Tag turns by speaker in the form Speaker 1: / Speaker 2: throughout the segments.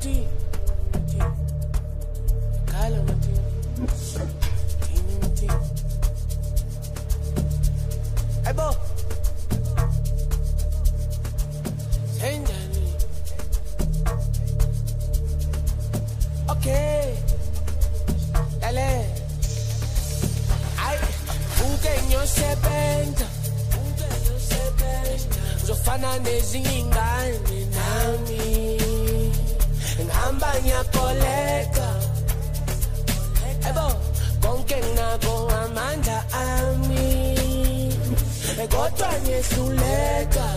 Speaker 1: Uzofana nezinye ingane nami ngihamba ngiyakoleka ebo konke nginako amandla ami kodwa ngiyehluleka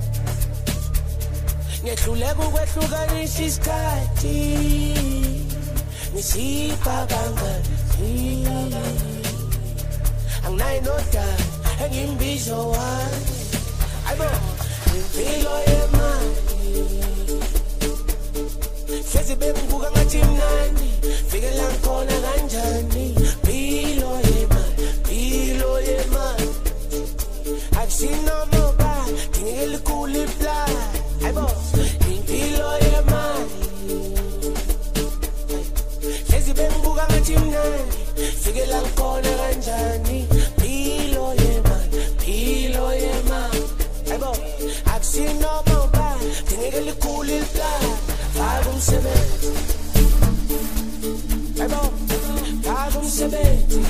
Speaker 1: ukwehlukanisa isikhathi ngisipha kangani anginayo nodala engimbizo wami ayibo impilo yemali hlezi bengibuka ngathi mnandi fikela ngikhona kanjani impilo yemali akusina mobile ngeke likhulu iplan ayibo impilo yemali hlezi bengibuka ngathi mnandi fikela ngikhona kanjani impilo yemali ayibo akusina mobile ngeke likhulu iplan faka umsebenzi ayibo faka umsebenzi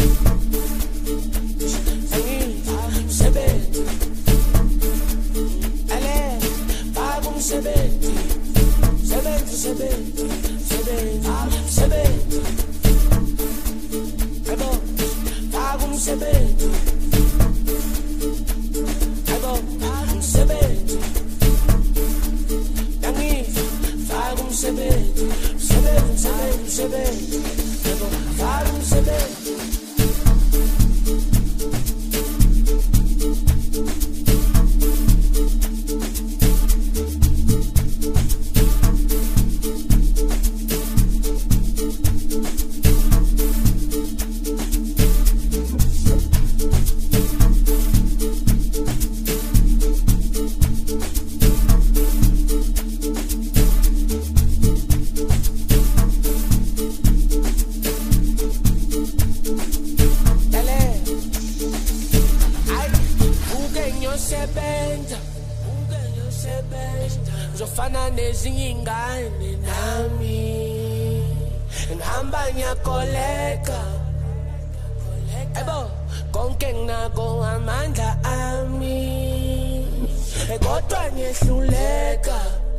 Speaker 1: Uzofana nezinye ingane nami ngihamba ngiyakoleka ebo konke nginako amandla ami kodwa ngiyehluleka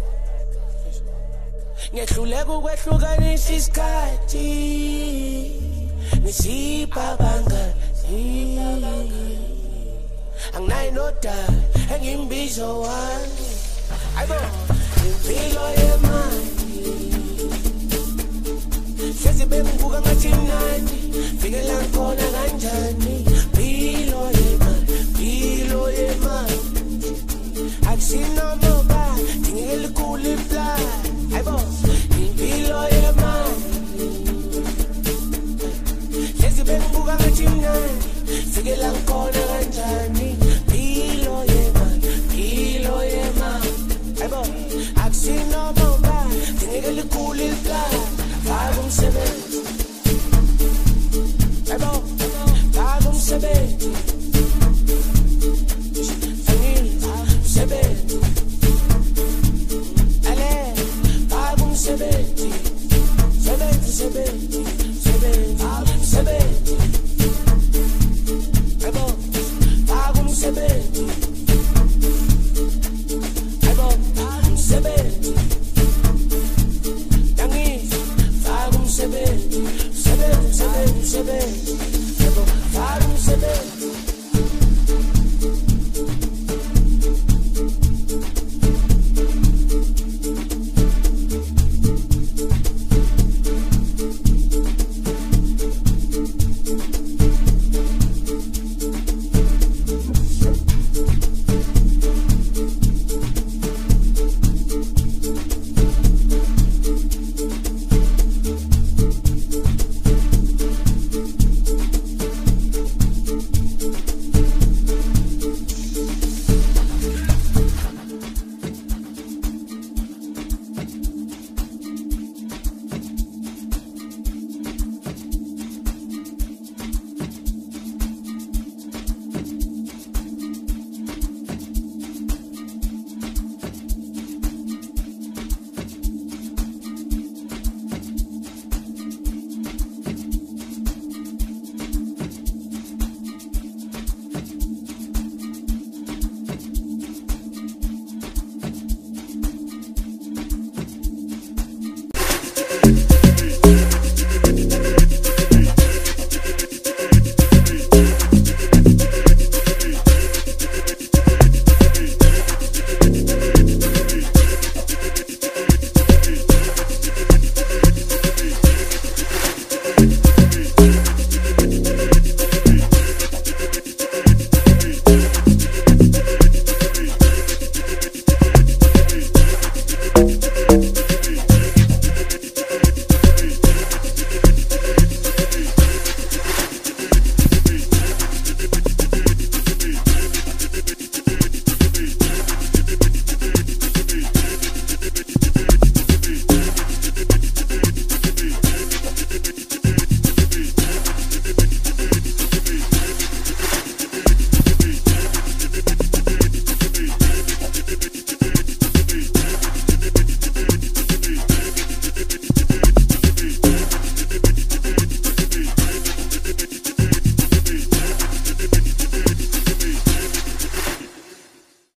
Speaker 1: ukwehlukanisa isikhathi ngisipha kangani anginayo nodala engimbizo wami ayibo impilo yemali hlezi bengibuka ngathi mnandi fikela ngikhona kanjani impilo yemali akusina mobile ngeke likhulu iplan ayibo impilo yemali hlezi bengibuka ngathi mnandi fikela ngikhona kanjani